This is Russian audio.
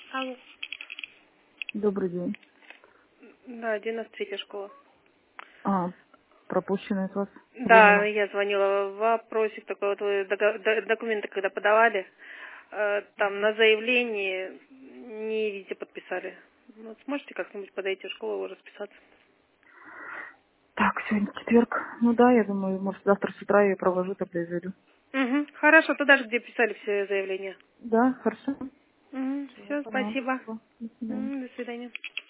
Алло. Добрый день. Да, 93-я школа. А, пропущено от вас Да, звонила. я звонила. Вопросик такой, вот вы документы когда подавали, там на заявлении не везде подписали. Вот сможете как-нибудь подойти в школу и расписаться? Так, сегодня четверг. Ну да, я думаю, может, завтра с утра я ее провожу, тогда и зайду. Угу. Хорошо, туда же, где писали все заявления. Да, хорошо. Угу. Всего, Все, поняла. спасибо. Спасибо. До свидания. До свидания.